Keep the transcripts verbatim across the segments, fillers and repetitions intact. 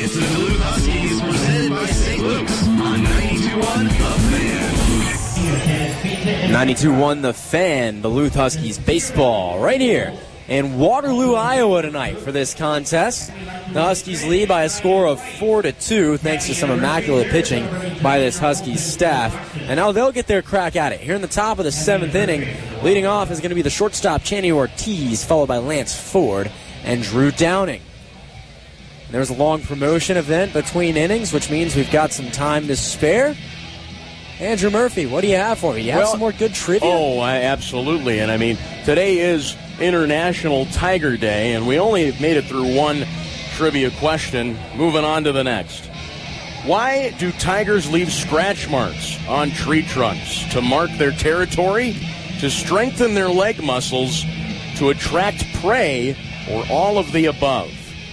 It's the Duluth Huskies, presented by Saint Luke's on ninety-two point one The Fan. ninety-two point one The Fan, Duluth Huskies baseball, right here in Waterloo, Iowa tonight for this contest. The Huskies lead by a score of four to two, thanks to some immaculate pitching by this Huskies staff. And now they'll get their crack at it. Here in the top of the seventh inning, leading off is going to be the shortstop, Channy Ortiz, followed by Lance Ford and Drew Downing. There's a long promotion event between innings, which means we've got some time to spare. Andrew Murphy, what do you have for me? You have well, some more good trivia? Oh, I, absolutely. And I mean, today is International Tiger Day, and we only made it through one trivia question. Moving on to the next. Why do tigers leave scratch marks on tree trunks? To mark their territory? To strengthen their leg muscles? To attract prey? Or all of the above?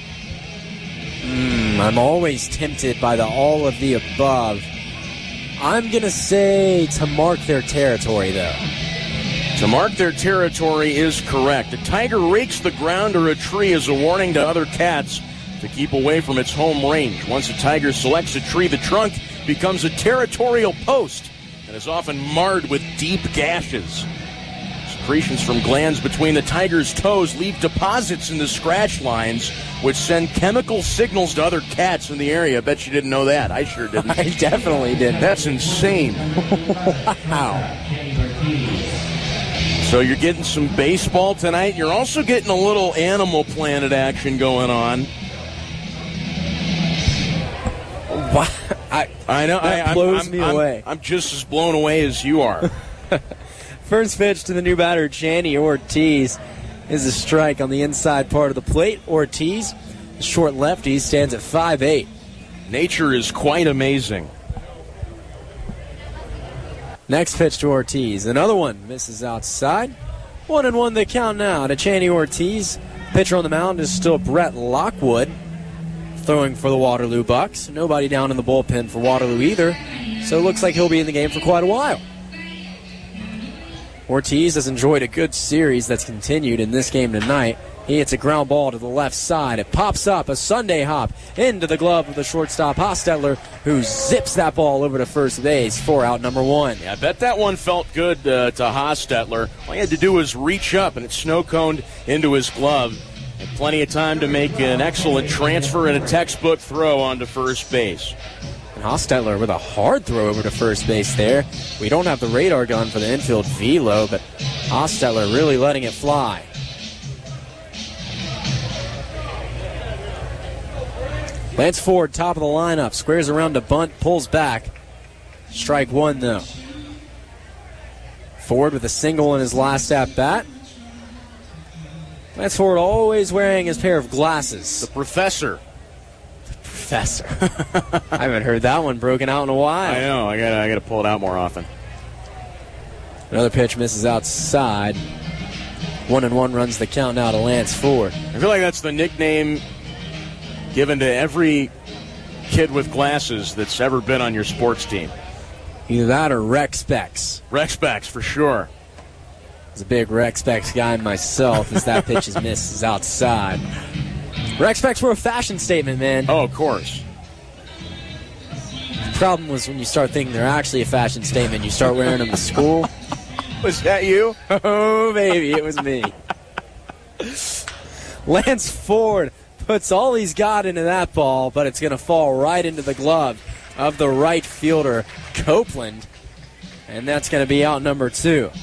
Mm, I'm always tempted by the all of the above. I'm going to say to mark their territory, though. To mark their territory is correct. A tiger rakes the ground or a tree as a warning to other cats to keep away from its home range. Once a tiger selects a tree, the trunk becomes a territorial post and is often marred with deep gashes. Secretions from glands between the tiger's toes leave deposits in the scratch lines, which send chemical signals to other cats in the area. I bet you didn't know that. I sure didn't. I definitely didn't. That's insane. Wow. So you're getting some baseball tonight. You're also getting a little Animal Planet action going on. Wow. I, I know. That I, blows I'm, me I'm, away. I'm just as blown away as you are. First pitch to the new batter, Channy Ortiz, is a strike on the inside part of the plate. Ortiz, the short lefty, stands at five eight. Nature is quite amazing. Next pitch to Ortiz. Another one misses outside. One and one the count now to Channy Ortiz. Pitcher on the mound is still Brett Lockwood, throwing for the Waterloo Bucks. Nobody down in the bullpen for Waterloo either, so it looks like he'll be in the game for quite a while. Ortiz has enjoyed a good series that's continued in this game tonight. He hits a ground ball to the left side. It pops up, a Sunday hop into the glove of the shortstop, Hostetler, who zips that ball over to first base for out number one. Yeah, I bet that one felt good uh, to Hostetler. All he had to do was reach up, and it snow-coned into his glove. Had plenty of time to make an excellent transfer and a textbook throw onto first base. And Hostetler with a hard throw over to first base there. We don't have the radar gun for the infield velo, but Hostetler really letting it fly. Lance Ford, top of the lineup, squares around to bunt, pulls back. Strike one, though. Ford with a single in his last at-bat. Lance Ford always wearing his pair of glasses. The professor. Professor. I haven't heard that one broken out in a while. I know. I got I got to pull it out more often. Another pitch misses outside. One and one runs the count now to Lance Ford. I feel like that's the nickname given to every kid with glasses that's ever been on your sports team. Either that or Rex Specs. Rex Specs for sure. I was a big Rex Specs guy myself as that pitch is misses outside. Rex Specs were a fashion statement, man. Oh, of course. The problem was when you start thinking they're actually a fashion statement, you start wearing them to school. Was that you? Oh, baby, it was me. Lance Ford puts all he's got into that ball, but it's going to fall right into the glove of the right fielder, Copeland. And that's going to be out number two.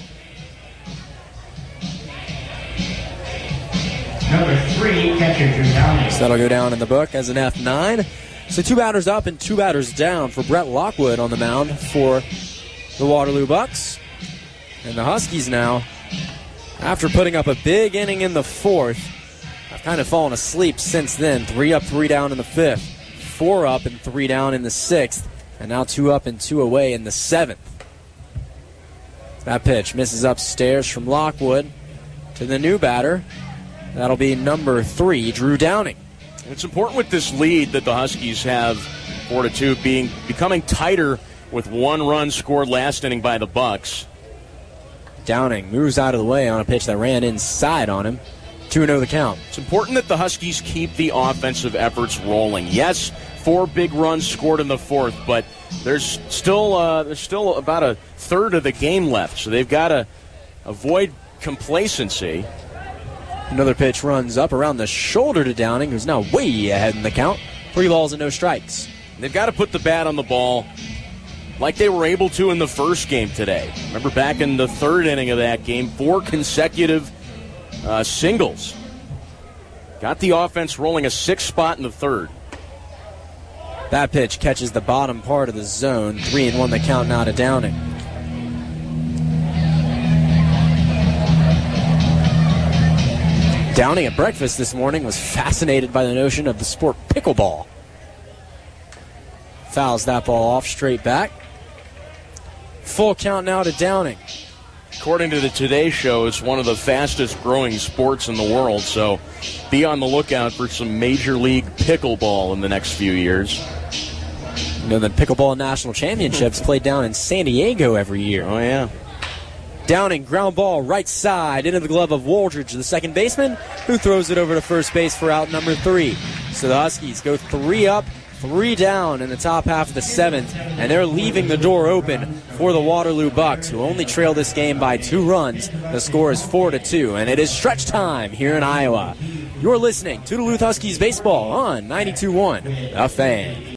Number three, catcher Drew Downing. So that'll go down in the book as an F nine. So two batters up and two batters down for Brett Lockwood on the mound for the Waterloo Bucks. And the Huskies now, after putting up a big inning in the fourth, have kind of fallen asleep since then. Three up, three down in the fifth. Four up and three down in the sixth. And now two up and two away in the seventh. That pitch misses upstairs from Lockwood to the new batter. That'll be number three, Drew Downing. It's important with this lead that the Huskies have, four to two, being becoming tighter with one run scored last inning by the Bucks. Downing moves out of the way on a pitch that ran inside on him. two and oh the count. It's important that the Huskies keep the offensive efforts rolling. Yes, four big runs scored in the fourth, but there's still uh, there's still about a third of the game left, so they've got to avoid complacency. Another pitch runs up around the shoulder to Downing, who's now way ahead in the count. Three balls and no strikes. They've got to put the bat on the ball like they were able to in the first game today. Remember back in the third inning of that game, four consecutive uh, singles. Got the offense rolling, a sixth spot in the third. That pitch catches the bottom part of the zone. Three and one the count now to Downing. Downing at breakfast this morning was fascinated by the notion of the sport pickleball. Fouls that ball off straight back. Full count now to Downing. According to the Today Show, it's one of the fastest growing sports in the world, so be on the lookout for some Major League Pickleball in the next few years. You know, the Pickleball National Championships played down in San Diego every year. Oh, yeah. Downing, ground ball, right side, into the glove of Waldridge, the second baseman, who throws it over to first base for out number three. So the Huskies go three up, three down in the top half of the seventh, and they're leaving the door open for the Waterloo Bucks, who only trail this game by two runs. The score is four to two, and it is stretch time here in Iowa. You're listening to Duluth Huskies baseball on ninety-two point one The Fan.